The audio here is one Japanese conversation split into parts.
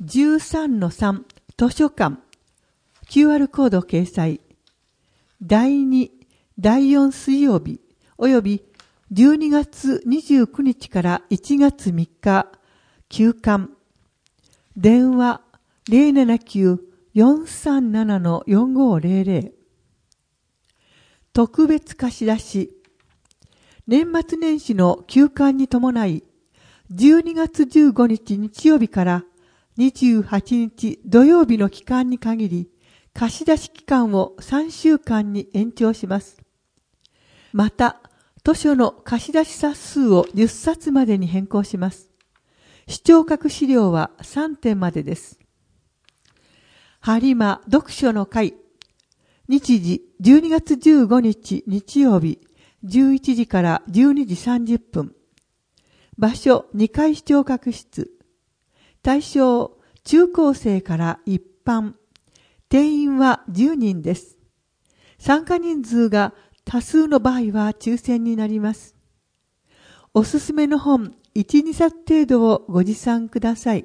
13-3 図書館 QR コード掲載。第2、第4水曜日および12月29日から1月3日休館。電話 079-437-4500。特別貸し出し。年末年始の休館に伴い、12月15日日曜日から28日土曜日の期間に限り、貸し出し期間を3週間に延長します。また、図書の貸し出し冊数を10冊までに変更します。視聴覚資料は3点までです。播磨読書の会。日時12月15日日曜日11時から12時30分。場所2階視聴覚室。対象中高生から一般。定員は10人です。参加人数が多数の場合は抽選になります。おすすめの本 1,2 冊程度をご持参ください。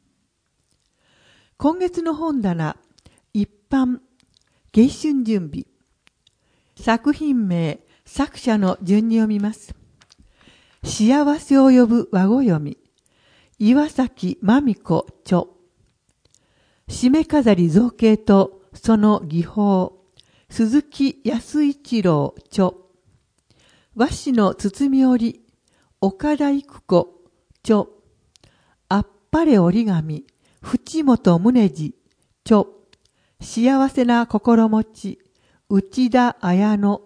今月の本棚、一般、迎春準備。作品名、作者の順に読みます。幸せを呼ぶ和語読み。岩崎真美子著。締め飾り造形とその技法。鈴木康一郎著。和紙の包み織り。岡田育子著。あっぱれ折り紙。淵本宗次著。幸せな心持ち。内田綾乃